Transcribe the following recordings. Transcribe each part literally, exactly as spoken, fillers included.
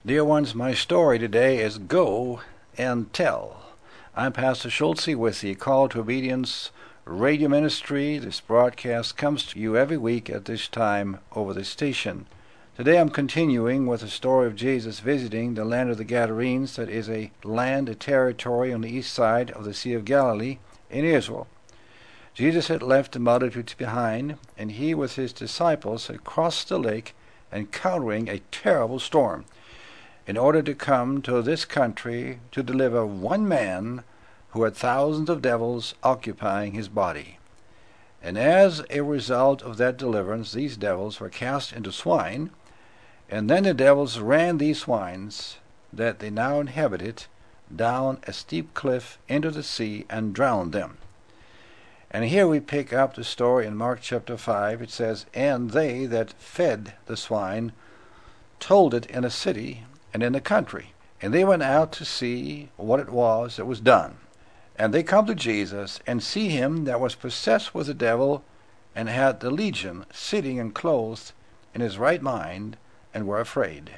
Dear ones, my story today is Go and Tell. I'm Pastor Schultze with the Call to Obedience radio ministry. This broadcast comes to you every week at this time over the station. Today I'm continuing with the story of Jesus visiting the land of the Gadarenes, that is a land, a territory on the east side of the Sea of Galilee in Israel. Jesus had left the multitudes behind, and he with his disciples had crossed the lake, encountering a terrible storm, in order to come to this country to deliver one man who had thousands of devils occupying his body. And as a result of that deliverance, these devils were cast into swine, and then the devils ran these swines that they now inhabited down a steep cliff into the sea and drowned them. And here we pick up the story in Mark chapter five. It says, "And they that fed the swine told it in a city and in the country. And they went out to see what it was that was done. And they come to Jesus, and see him that was possessed with the devil, and had the legion, sitting and clothed in his right mind, and were afraid.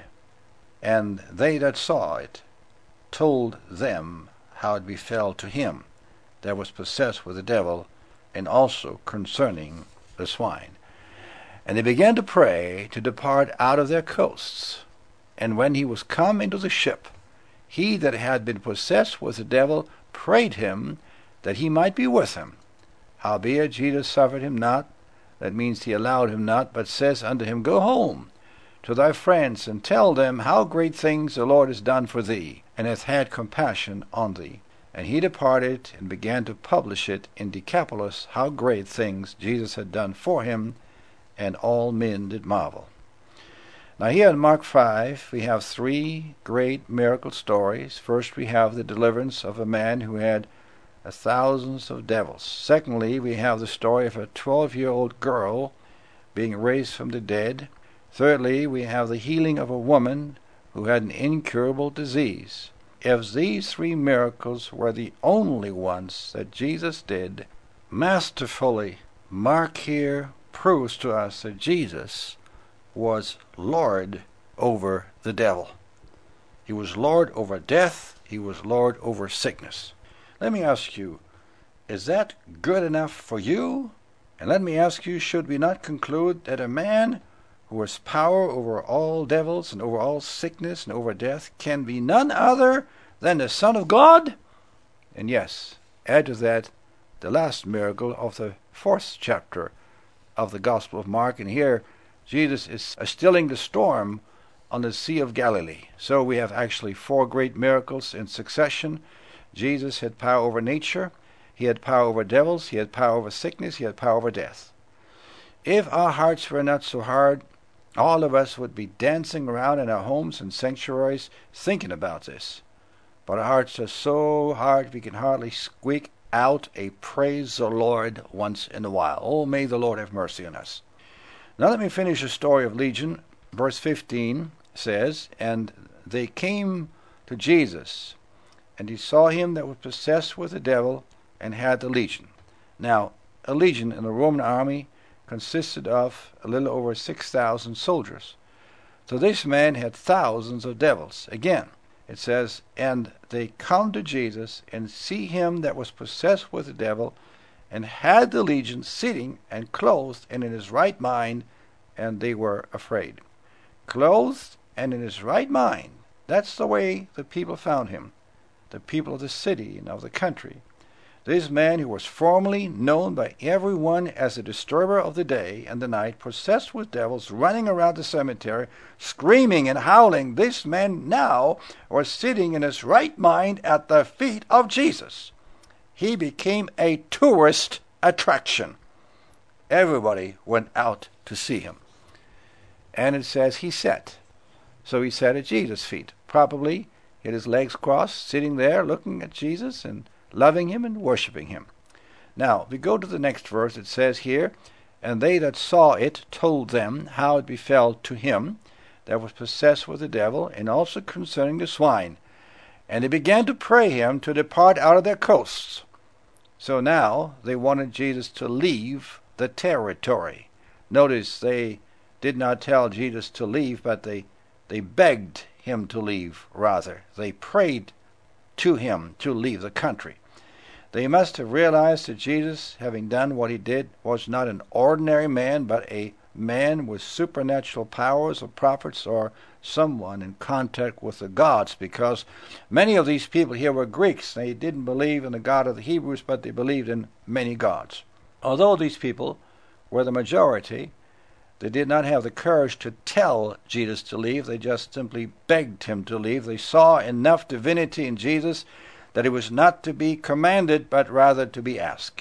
And they that saw it told them how it befell to him that was possessed with the devil, and also concerning the swine. And they began to pray to depart out of their coasts. And when he was come into the ship, he that had been possessed with the devil prayed him that he might be with him. Howbeit Jesus suffered him not," that means he allowed him not, "but says unto him, Go home to thy friends, and tell them how great things the Lord has done for thee, and hath had compassion on thee. And he departed, and began to publish it in Decapolis, how great things Jesus had done for him, and all men did marvel." Now here in Mark five, we have three great miracle stories. First, we have the deliverance of a man who had a thousands of devils. Secondly, we have the story of a twelve-year-old girl being raised from the dead. Thirdly, we have the healing of a woman who had an incurable disease. If these three miracles were the only ones that Jesus did, masterfully, Mark here proves to us that Jesus was Lord over the devil. He was Lord over death. He was Lord over sickness. Let me ask you, is that good enough for you? And let me ask you, should we not conclude that a man who has power over all devils and over all sickness and over death can be none other than the Son of God? And yes, add to that the last miracle of the fourth chapter of the Gospel of Mark, and here Jesus is stilling the storm on the Sea of Galilee. So we have actually four great miracles in succession. Jesus had power over nature, he had power over devils, he had power over sickness, he had power over death. If our hearts were not so hard, all of us would be dancing around in our homes and sanctuaries thinking about this. But our hearts are so hard we can hardly squeak out a praise the Lord once in a while. Oh, may the Lord have mercy on us. Now let me finish the story of Legion. Verse fifteen says, "And they came to Jesus, and he saw him that was possessed with the devil, and had the legion." Now, a legion in the Roman army consisted of a little over six thousand soldiers. So this man had thousands of devils. Again, it says, "And they come to Jesus, and see him that was possessed with the devil, and had the legion, sitting and clothed and in his right mind, and they were afraid." Clothed and in his right mind. That's the way the people found him, the people of the city and of the country. This man, who was formerly known by everyone as a disturber of the day and the night, possessed with devils, running around the cemetery, screaming and howling, this man now was sitting in his right mind at the feet of Jesus. He became a tourist attraction. Everybody went out to see him. And it says he sat. So he sat at Jesus' feet. Probably he had his legs crossed, sitting there looking at Jesus and loving him and worshiping him. Now, we go to the next verse. It says here, "And they that saw it told them how it befell to him that was possessed with the devil, and also concerning the swine. And they began to pray him to depart out of their coasts." So now they wanted Jesus to leave the territory. Notice they did not tell Jesus to leave, but they, they begged him to leave, rather. They prayed to him to leave the country. They must have realized that Jesus, having done what he did, was not an ordinary man, but a man with supernatural powers, or prophets, or someone in contact with the gods, because many of these people here were Greeks. They didn't believe in the God of the Hebrews, but they believed in many gods. Although these people were the majority, they did not have the courage to tell Jesus to leave. They just simply begged him to leave. They saw enough divinity in Jesus that it was not to be commanded, but rather to be asked.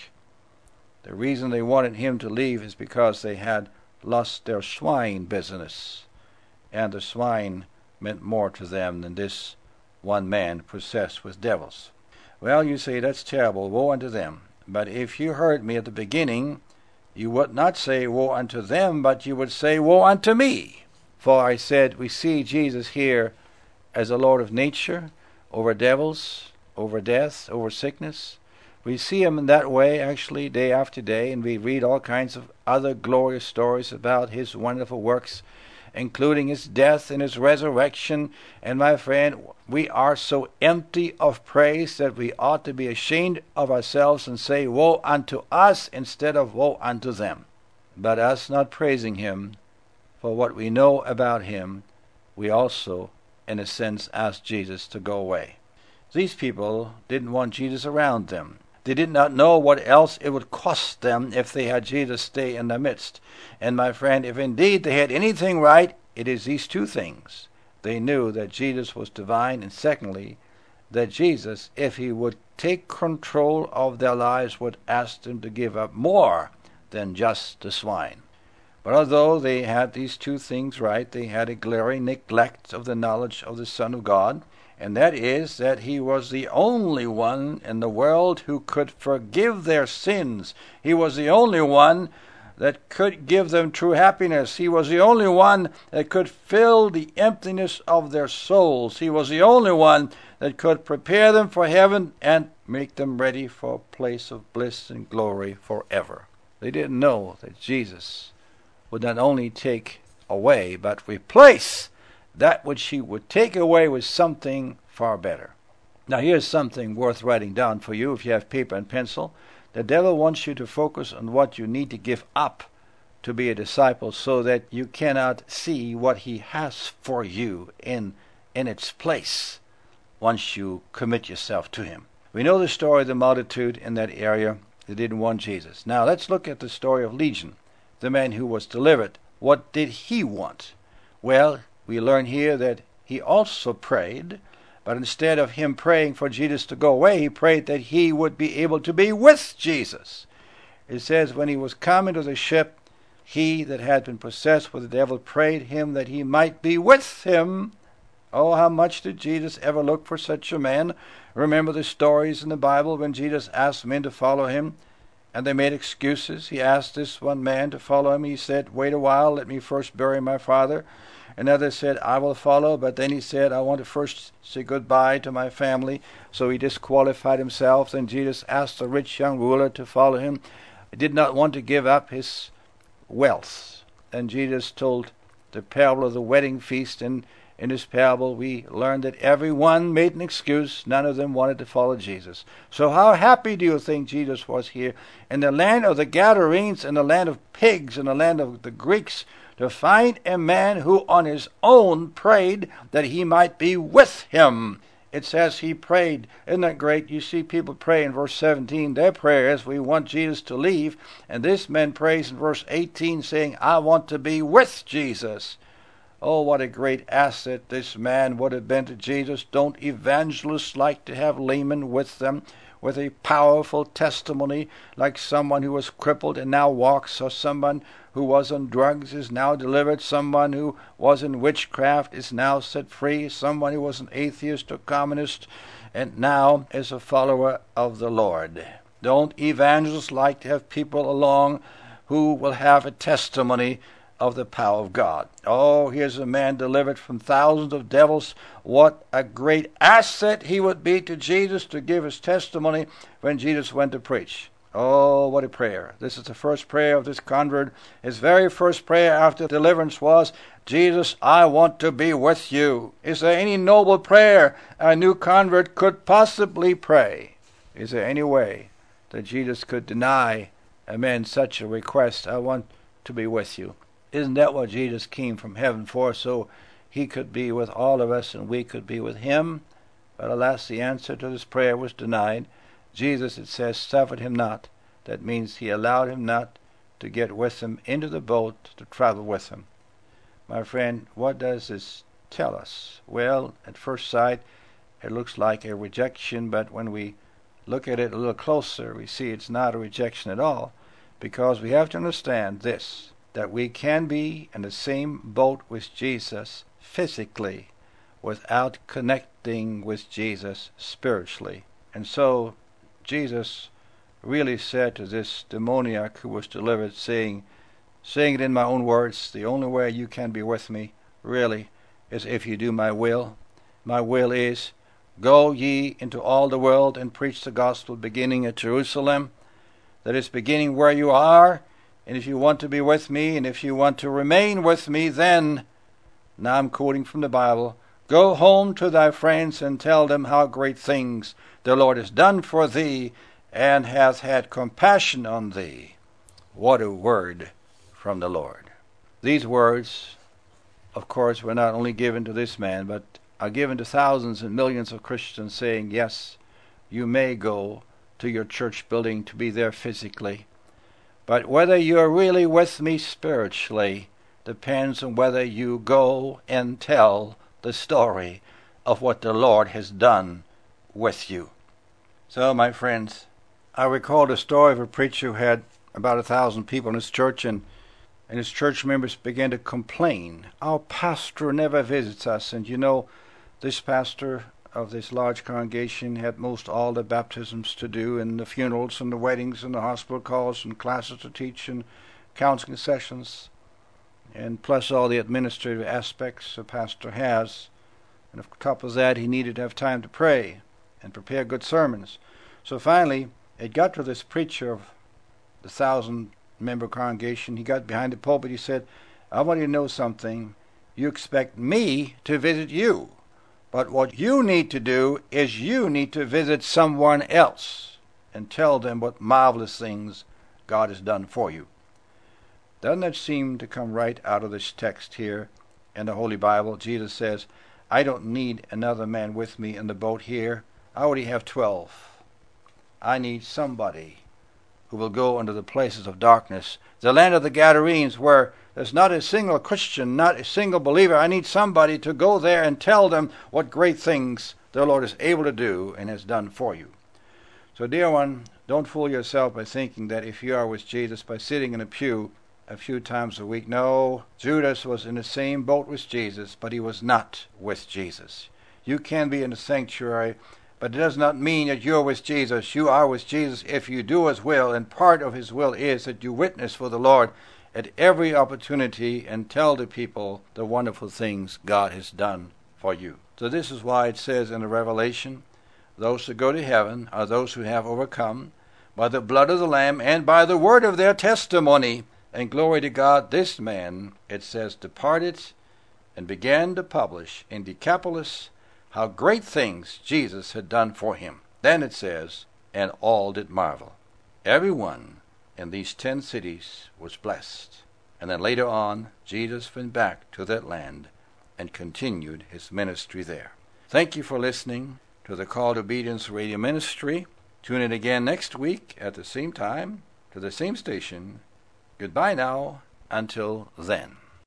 The reason they wanted him to leave is because they had lost their swine business, and the swine meant more to them than this one man possessed with devils. Well, you say, that's terrible, woe unto them. But if you heard me at the beginning, you would not say woe unto them, but you would say woe unto me. For I said, we see Jesus here as the Lord of nature, over devils, over death, over sickness. We see him in that way, actually, day after day, and we read all kinds of other glorious stories about his wonderful works, including his death and his resurrection. And my friend, we are so empty of praise that we ought to be ashamed of ourselves and say, woe unto us, instead of woe unto them. But us not praising him for what we know about him, we also, in a sense, ask Jesus to go away. These people didn't want Jesus around them. They did not know what else it would cost them if they had Jesus stay in their midst. And my friend, if indeed they had anything right, it is these two things. They knew that Jesus was divine, and secondly, that Jesus, if he would take control of their lives, would ask them to give up more than just the swine. But although they had these two things right, they had a glaring neglect of the knowledge of the Son of God, and that is that he was the only one in the world who could forgive their sins. He was the only one that could give them true happiness. He was the only one that could fill the emptiness of their souls. He was the only one that could prepare them for heaven and make them ready for a place of bliss and glory forever. They didn't know that Jesus would not only take away, but replace that which he would take away with something far better. Now here's something worth writing down for you if you have paper and pencil. The devil wants you to focus on what you need to give up to be a disciple, so that you cannot see what he has for you in, in its place once you commit yourself to him. We know the story of the multitude in that area that didn't want Jesus. Now let's look at the story of Legion, the man who was delivered. What did he want? Well, we learn here that he also prayed, but instead of him praying for Jesus to go away, he prayed that he would be able to be with Jesus. It says, when he was come into the ship, he that had been possessed with the devil prayed him that he might be with him. Oh, how much did Jesus ever look for such a man? Remember the stories in the Bible when Jesus asked men to follow him, and they made excuses. He asked this one man to follow him. He said, wait a while, let me first bury my father. Another said, I will follow, but then he said, I want to first say goodbye to my family. So he disqualified himself. Then Jesus asked the rich young ruler to follow him. He did not want to give up his wealth. And Jesus told the parable of the wedding feast, and in this parable we learned that everyone made an excuse. None of them wanted to follow Jesus. So how happy do you think Jesus was here in the land of the Gadarenes, in the land of pigs, in the land of the Greeks, to find a man who on his own prayed that he might be with him. It says he prayed. Isn't that great? You see people pray in verse seventeen. Their prayer is, we want Jesus to leave. And this man prays in verse eighteen, saying, I want to be with Jesus. Oh, what a great asset this man would have been to Jesus. Don't evangelists like to have laymen with them, with a powerful testimony, like someone who was crippled and now walks, or someone who was on drugs is now delivered, someone who was in witchcraft is now set free, someone who was an atheist or communist and now is a follower of the Lord. Don't evangelists like to have people along who will have a testimony of the power of God? Oh, here's a man delivered from thousands of devils. What a great asset he would be to Jesus to give his testimony when Jesus went to preach. Oh, what a prayer. This is the first prayer of this convert. His very first prayer after deliverance was, Jesus, I want to be with you. Is there any noble prayer a new convert could possibly pray? Is there any way that Jesus could deny a man such a request? I want to be with you. Isn't that what Jesus came from heaven for? So he could be with all of us and we could be with him. But alas, the answer to this prayer was denied. Jesus, it says, suffered him not. That means he allowed him not to get with him into the boat to travel with him. My friend, what does this tell us? Well, at first sight, it looks like a rejection, but when we look at it a little closer, we see it's not a rejection at all, because we have to understand this, that we can be in the same boat with Jesus physically without connecting with Jesus spiritually. And so Jesus really said to this demoniac who was delivered, saying, saying it in my own words, the only way you can be with me, really, is if you do my will. My will is, go ye into all the world and preach the gospel, beginning at Jerusalem. That is, beginning where you are. And if you want to be with me, and if you want to remain with me, then, now I'm quoting from the Bible, go home to thy friends and tell them how great things the Lord has done for thee, and hath had compassion on thee. What a word from the Lord. These words, of course, were not only given to this man, but are given to thousands and millions of Christians, saying, yes, you may go to your church building to be there physically, but whether you're really with me spiritually depends on whether you go and tell the story of what the Lord has done with you. So, my friends, I recall the story of a preacher who had about a thousand people in his church, and, and his church members began to complain. Our pastor never visits us. And you know, this pastor of this large congregation had most all the baptisms to do, and the funerals, and the weddings, and the hospital calls, and classes to teach, and counseling sessions, and plus all the administrative aspects a pastor has. And on top of that, he needed to have time to pray and prepare good sermons. So finally, it got to this preacher of the thousand-member congregation. He got behind the pulpit. He said, I want you to know something. You expect me to visit you. But what you need to do is you need to visit someone else and tell them what marvelous things God has done for you. Doesn't that seem to come right out of this text here in the Holy Bible? Jesus says, I don't need another man with me in the boat here. I already have twelve. I need somebody who will go into the places of darkness, the land of the Gadarenes, where there's not a single Christian, not a single believer. I need somebody to go there and tell them what great things the Lord is able to do and has done for you. So, dear one, don't fool yourself by thinking that if you are with Jesus by sitting in a pew a few times a week. No, Judas was in the same boat with Jesus, but he was not with Jesus. You can be in the sanctuary, but it does not mean that you're with Jesus. You are with Jesus if you do his will, and part of his will is that you witness for the Lord at every opportunity and tell the people the wonderful things God has done for you. So this is why it says in the Revelation, those who go to heaven are those who have overcome by the blood of the Lamb and by the word of their testimony. And glory to God, this man, it says, departed and began to publish in Decapolis how great things Jesus had done for him. Then it says, and all did marvel. Everyone in these ten cities was blessed. And then later on, Jesus went back to that land and continued his ministry there. Thank you for listening to the Call to Obedience Radio Ministry. Tune in again next week at the same time to the same station. Goodbye now, until then.